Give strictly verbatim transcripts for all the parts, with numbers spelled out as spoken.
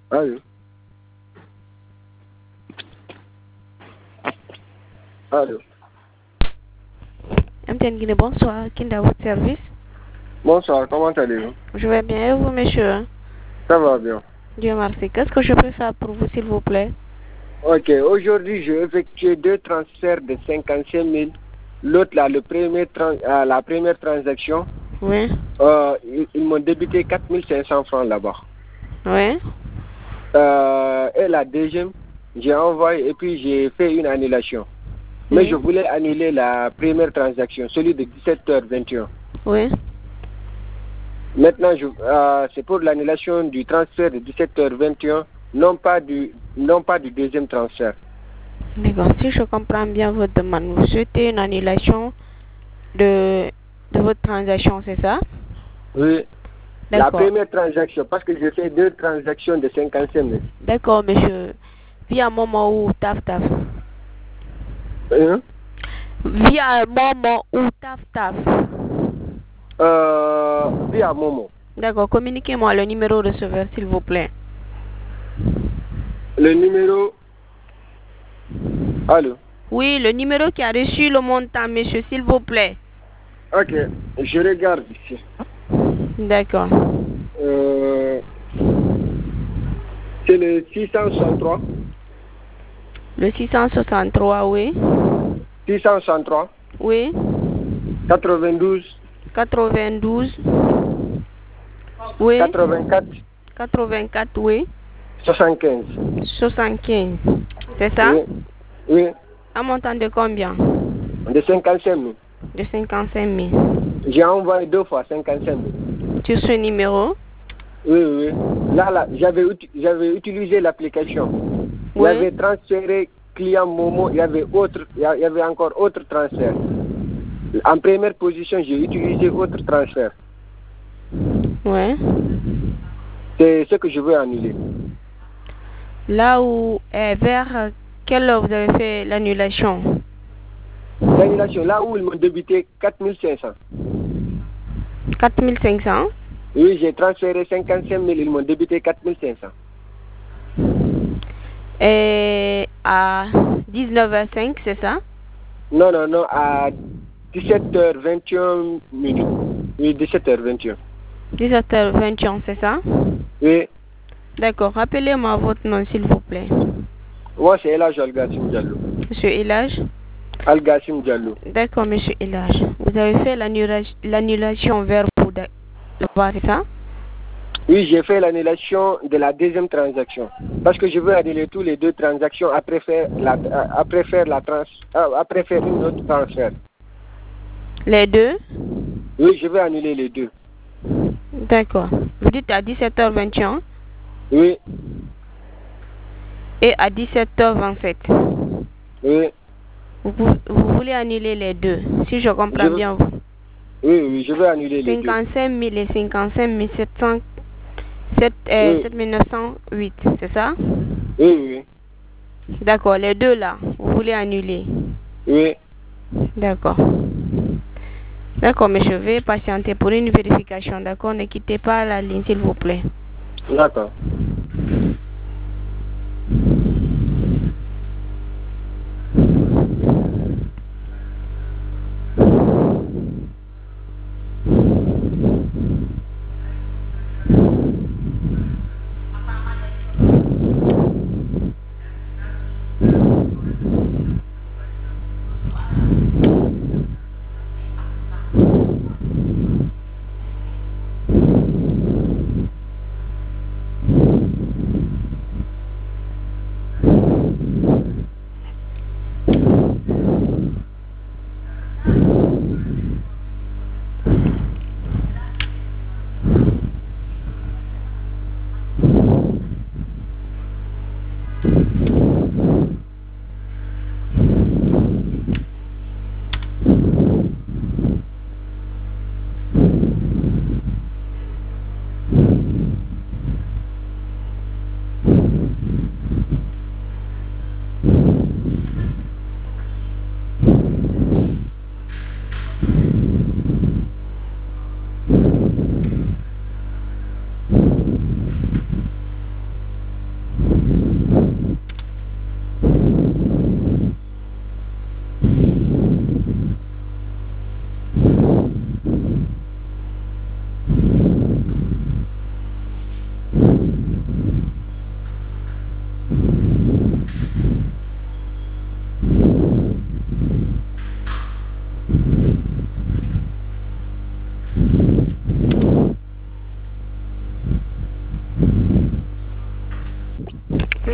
Allô. Allô. M T N Guinée, bonsoir. Kinda, à votre service. Bonsoir, comment allez-vous? Je vais bien. Et vous, monsieur? Ça va bien. Dieu merci. Qu'est-ce que je peux faire pour vous, s'il vous plaît? Ok, aujourd'hui, j'ai effectué deux transferts de cinquante-cinq mille. L'autre, là, le premier trans euh, la première transaction, Oui. euh, ils, ils m'ont débité quatre mille cinq cents francs là-bas. Oui. Euh, et la deuxième, j'ai envoyé et puis j'ai fait une annulation. Mais Oui. je voulais annuler la première transaction, celui de dix-sept heures vingt et un. Oui. Maintenant, je, euh, c'est pour l'annulation du transfert de dix-sept heures vingt et un, non pas du, non pas du deuxième transfert. D'accord. Si je comprends bien votre demande, vous souhaitez une annulation de, de votre transaction, c'est ça? Oui. La D'accord. première transaction, parce que j'ai fait deux transactions de cinquante-cinq mille. D'accord, monsieur. Via Momo ou Taf Taf? Hein? Via Momo ou Taf Taf? Euh, via Momo. D'accord. Communiquez-moi le numéro receveur, s'il vous plaît. Le numéro... Allô? Oui, le numéro qui a reçu le montant, monsieur, s'il vous plaît. Ok, je regarde ici. D'accord. Euh, c'est le six cent soixante-trois. Le six cent soixante-trois, oui. six cent soixante-trois. Oui. quatre-vingt-douze. quatre-vingt-douze. Oui. quatre-vingt-quatre. quatre-vingt-quatre, oui. soixante-quinze. soixante-quinze. C'est ça? Oui. Oui. Un montant de combien? De cinquante-cinq mille. De cinquante-cinq mille. J'ai envoyé deux fois cinquante-cinq mille. Sur ce numéro? Oui, oui. Là, là, j'avais j'avais utilisé l'application. Il y Oui. avait transféré client Momo, il y avait autre, il y avait encore autre transfert. En première position, j'ai utilisé autre transfert. Oui. C'est ce que je veux annuler. Là où, eh, vers quelle heure vous avez fait l'annulation? L'annulation, là où ils m'ont débité quatre mille cinq cents. quatre mille cinq cents? Oui, j'ai transféré cinquante-cinq mille, ils m'ont débité quatre mille cinq cents. Et à dix-neuf heures cinq, c'est ça? Non, non, non, à dix-sept heures vingt et un minutes. Oui, dix-sept heures vingt et un. dix-sept heures vingt et un, c'est ça? Oui. D'accord. Rappelez-moi votre nom, s'il vous plaît. Moi, c'est Elage Algassim Diallo. Monsieur Elage? Algassim Diallo. D'accord, monsieur Elage. Vous avez fait l'annulation vers vous, c'est ça? Oui, j'ai fait l'annulation de la deuxième transaction. Parce que je veux annuler tous les deux transactions après faire la, après faire la trans, après faire une autre transfert. Les deux? Oui, je vais annuler les deux. D'accord. Vous dites à dix-sept heures vingt et un? Oui. Et à dix-sept heures vingt-sept? Oui. Vous, vous voulez annuler les deux, si je comprends je veux... bien. Vous. Oui, oui, je vais annuler les deux. cinquante-cinq mille et cinquante-cinq mille sept cents, sept, euh, oui. sept mille neuf cent huit, c'est ça? Oui, oui. D'accord, les deux là, vous voulez annuler? Oui. D'accord. D'accord, mais je vais patienter pour une vérification, d'accord? Ne quittez pas la ligne, s'il vous plaît. D'accord.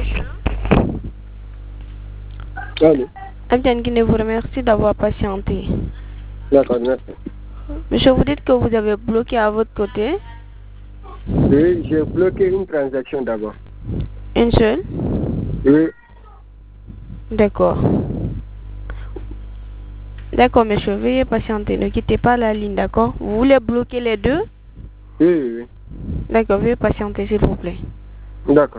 Allô. Abdiane Guinée vous remercie d'avoir patienté. D'accord, merci. Monsieur, vous dites que vous avez bloqué à votre côté? Oui, j'ai bloqué une transaction d'abord. Une seule? Oui. D'accord. D'accord, monsieur, veuillez patienter. Ne quittez pas la ligne, d'accord? Vous voulez bloquer les deux? Oui, oui, oui. D'accord, veuillez patienter, s'il vous plaît. D'accord.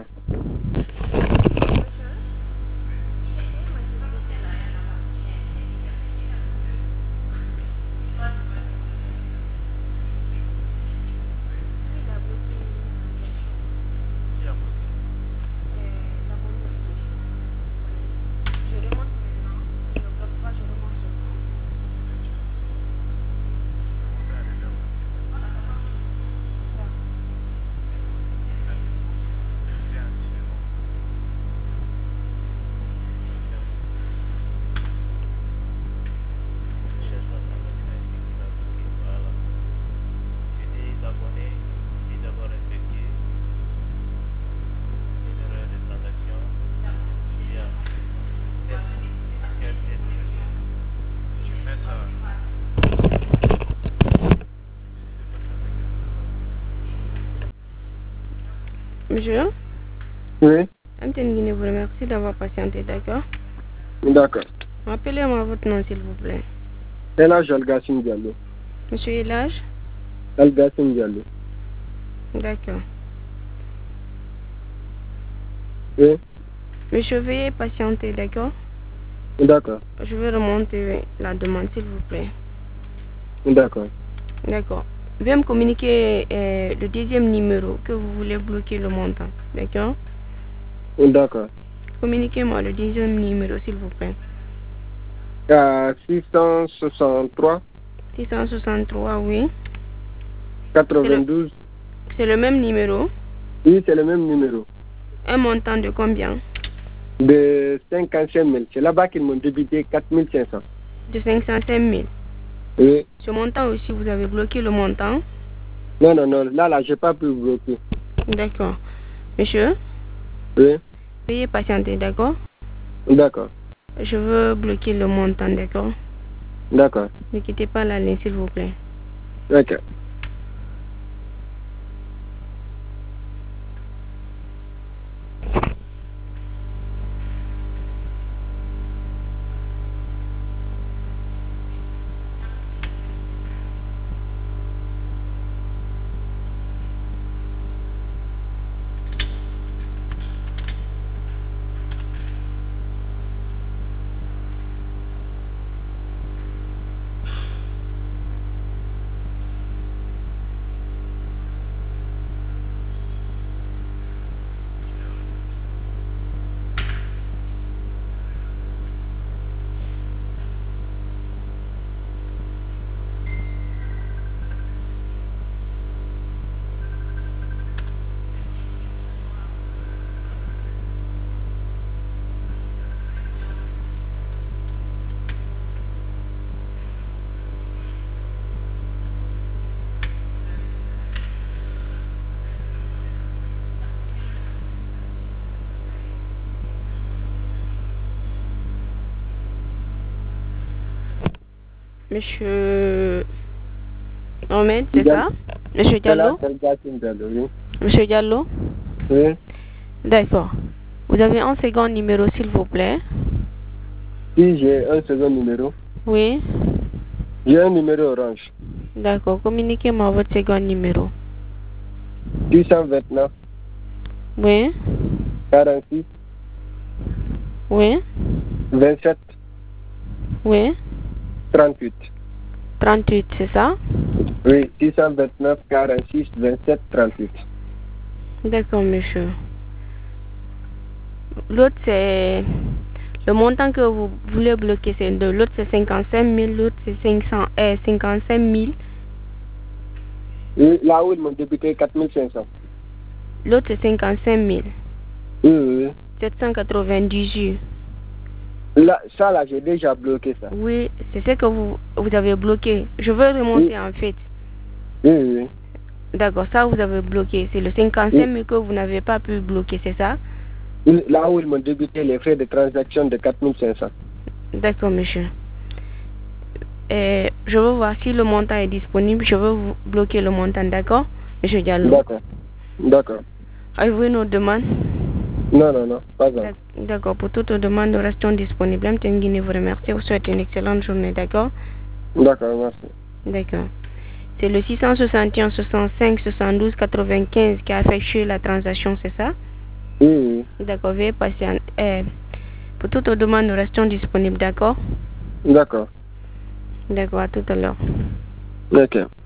Monsieur? Oui. Abdiane Guinée vous remercie d'avoir patienté, d'accord? D'accord. Rappelez-moi votre nom, s'il vous plaît. Elhaj Algassim Diallo. Monsieur Elhaj? Algassim Diallo. D'accord. Oui. Monsieur, veuillez patienter, d'accord? D'accord. Je vais remonter la demande, s'il vous plaît. D'accord. D'accord. Veuillez me communiquer euh, le deuxième numéro que vous voulez bloquer le montant, d'accord? D'accord. Communiquez-moi le deuxième numéro, s'il vous plaît. À six cent soixante-trois. six cent soixante-trois, oui. quatre-vingt-douze. C'est le même numéro? Oui, c'est le même numéro. Un montant de combien? De cinquante-cinq mille. C'est là-bas qu'ils m'ont débité quatre mille cinq cents. De cinq cent cinq mille. Oui. Ce montant aussi, vous avez bloqué le montant? Non, non, non. Là, là, j'ai pas pu bloquer. D'accord. Monsieur? Oui. Veuillez patienter, d'accord? D'accord. Je veux bloquer le montant, d'accord? D'accord. Ne quittez pas la ligne, s'il vous plaît. Ok. Monsieur Ahmed, c'est ça? Monsieur Diallo? Oui. Monsieur Diallo? Oui. D'accord. Vous avez un second numéro, s'il vous plaît? Si j'ai un second numéro. Oui. J'ai un numéro orange. D'accord. Communiquez-moi votre second numéro. six cent vingt-neuf. Oui. quarante-six. Oui. vingt-sept. Oui. trente-huit. trente-huit, c'est ça? Oui, six cent vingt-neuf, quarante-six, vingt-sept, trente-huit. D'accord, monsieur. L'autre, c'est... Le montant que vous voulez bloquer, c'est de l'autre, c'est cinquante-cinq mille, l'autre, c'est cinq cents, euh, cinquante-cinq mille. Oui, là où ils m'ont débuté quatre mille cinq cents. L'autre, c'est cinquante-cinq mille. Oui, oui. sept cent quatre-vingt-dix-huit. Là, ça, là, j'ai déjà bloqué ça. Oui, c'est ce que vous, vous avez bloqué. Je veux remonter Oui. en fait. Oui, oui. D'accord, ça vous avez bloqué. C'est le cinquante-cinq mille que vous n'avez pas pu bloquer, c'est ça? Là où ils m'ont débuté les frais de transaction de quatre mille cinq cents. D'accord, monsieur. Et je veux voir si le montant est disponible. Je veux vous bloquer le montant, d'accord, monsieur Diallo? D'accord. D'accord. Avez-vous une autre demande? Non, non, non, pas grave. D'accord, pour toute demande, nous restons disponibles. M T N Guinée vous remercie. Vous souhaite une excellente journée, d'accord? D'accord, merci. D'accord. C'est le six cent soixante et un soixante-cinq soixante-douze quatre-vingt-quinze qui a effectué la transaction, c'est ça? Oui, oui. D'accord, veuillez patienter. Eh, pour toute demande, nous restons disponibles, d'accord? D'accord. D'accord, à tout à l'heure. Ok.